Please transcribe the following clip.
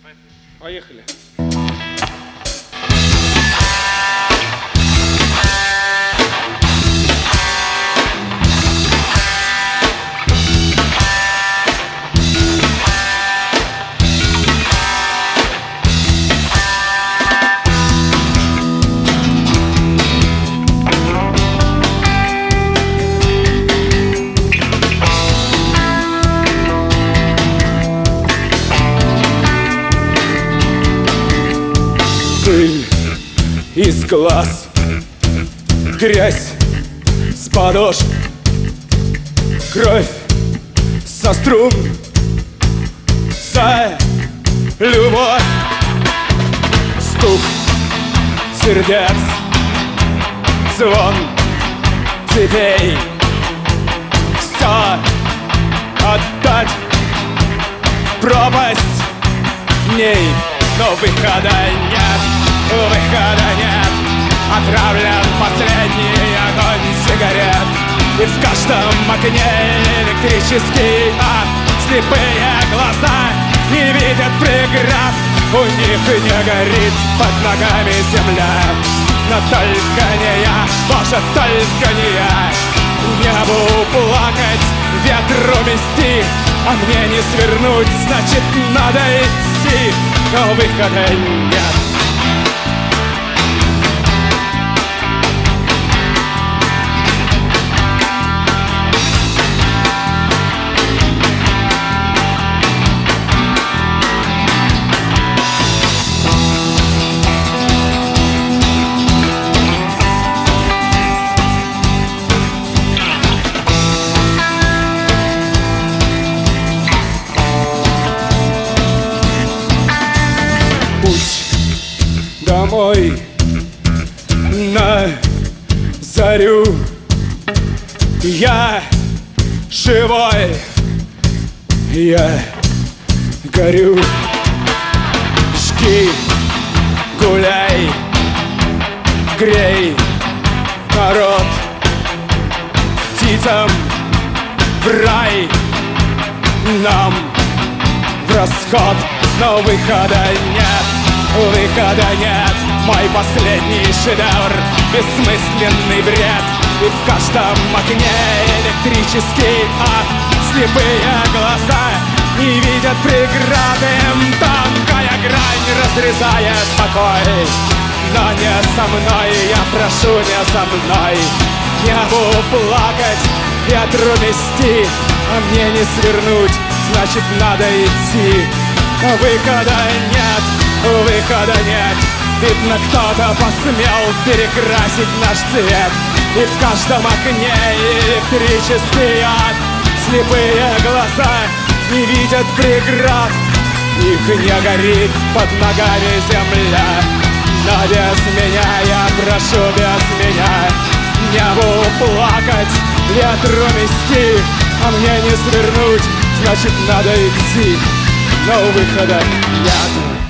Поехали. Пыль из глаз, грязь с подошв, кровь со струн, за любовь, стук сердец, звон цепей. Все отдать, пропасть в ней, но выхода нет, выхода нет. Отравлен последний огонь сигарет, и в каждом окне электрический ад. Слепые глаза не видят преград, у них не горит под ногами земля. Но только не я, Боже, только не я. Небу плакать, ветру мести, а мне не свернуть, значит надо идти, но выхода нет. Домой на зарю, я живой, я горю. Жги, гуляй, грей народ, птицам в рай, нам в расход, но выхода нет. Выхода нет, мой последний шедевр, бессмысленный бред. И в каждом окне электрический ад. Слепые глаза не видят преграды, тонкая грань разрезает покой. Но не со мной, я прошу, не со мной. Небу плакать, ветру мести, а мне не свернуть, значит надо идти. Выхода нет, выхода нет. Видно, кто-то посмел перекрасить наш цвет. И в каждом окне электрический ад. Слепые глаза не видят преград, их не горит под ногами земля. Но без меня, я прошу, без меня. Небу плакать, ветру мести, а мне не свернуть, значит надо идти, но выхода нет.